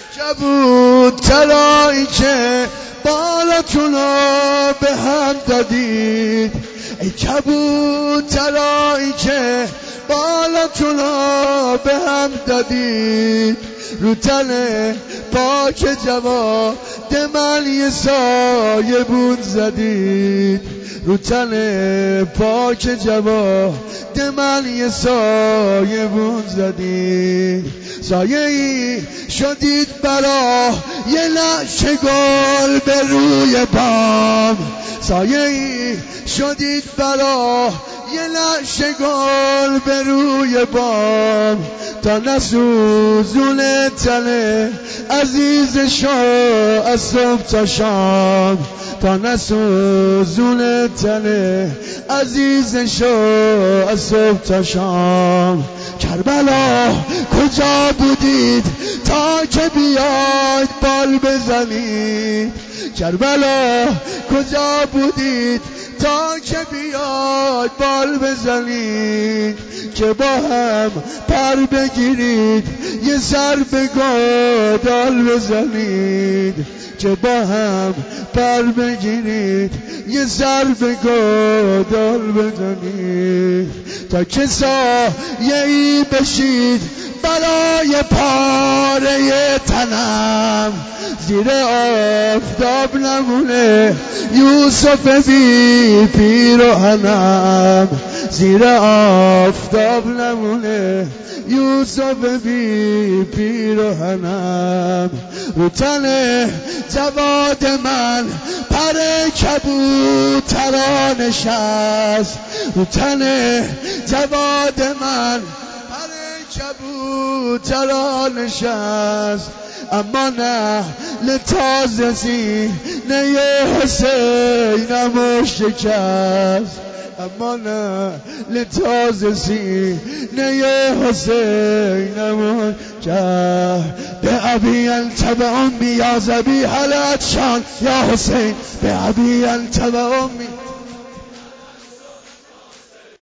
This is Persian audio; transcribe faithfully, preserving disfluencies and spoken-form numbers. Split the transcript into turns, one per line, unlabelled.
کبوترایی که بالاتونو به هم دادید، ای کبوترایی که بالاتونو به هم دادید، رو تن پاک جواد من یه سایه بود زدید، رو تن پاک جواد من یه سایه بود زدید، سایه ای شدید برا یه نعش گل به روی بام، سایه ای شدید برا یه نعش گل به روی بام، تا نسوزون تن عزیز شو از صبح تا شام، تا نسوزون تن عزیز شو از صبح تا شام. کربلا کجا بودید تا که بیاید بال بزنید، کربلا کجا بودید تا که بیاید بال بزنید، که با هم پر بگیرید یه سر به گودال بزنید، که با هم پر بگیرید یه سر به گودال بزنید، تا که سایه ای بشید برای پاره تنم، زیر آفتاب نمونه یوسف بی پیراهنم، زیر آفتاب نمونه یوسف بی پیراهنم، رو تن جواد من پر کبوترا نشست، رو تن جواد من پر کبوترا نشست، اما نه لتازه سینه حسینم شکست، اما نه لتازه سینه حسینم شکست. به ابی انت و امی یا ذبیح العطشان یا حسین، به ابی انت و امی